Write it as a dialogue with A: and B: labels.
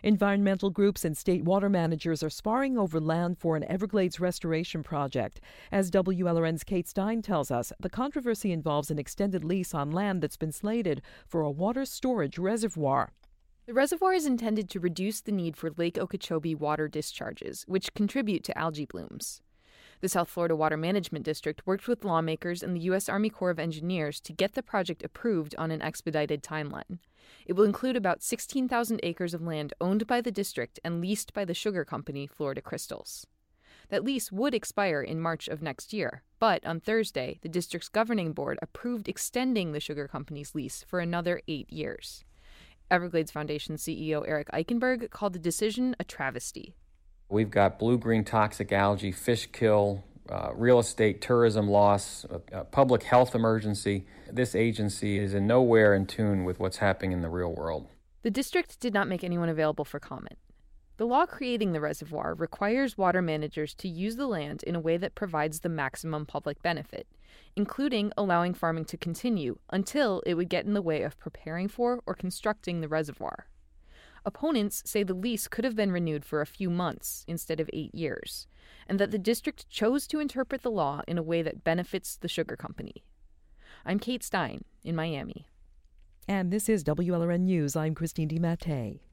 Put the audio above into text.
A: Environmental groups and state water managers are sparring over land for an Everglades restoration project. As WLRN's Kate Stein tells us, the controversy involves an extended lease on land that's been slated for a water storage reservoir.
B: The reservoir is intended to reduce the need for Lake Okeechobee water discharges, which contribute to algae blooms. The South Florida Water Management District worked with lawmakers and the U.S. Army Corps of Engineers to get the project approved on an expedited timeline. It will include about 16,000 acres of land owned by the district and leased by the sugar company Florida Crystals. That lease would expire in March of next year, but on Thursday, the district's governing board approved extending the sugar company's lease for another 8 years. Everglades Foundation CEO Eric Eichenberg called the decision a travesty.
C: We've got blue-green toxic algae, fish kill, real estate, tourism loss, a public health emergency. This agency is in nowhere in tune with what's happening in the real world.
B: The district did not make anyone available for comment. The law creating the reservoir requires water managers to use the land in a way that provides the maximum public benefit, including allowing farming to continue until it would get in the way of preparing for or constructing the reservoir. Opponents say the lease could have been renewed for a few months instead of 8 years, and that the district chose to interpret the law in a way that benefits the sugar company. I'm Kate Stein in Miami.
A: And this is WLRN News. I'm Christine DiMattei.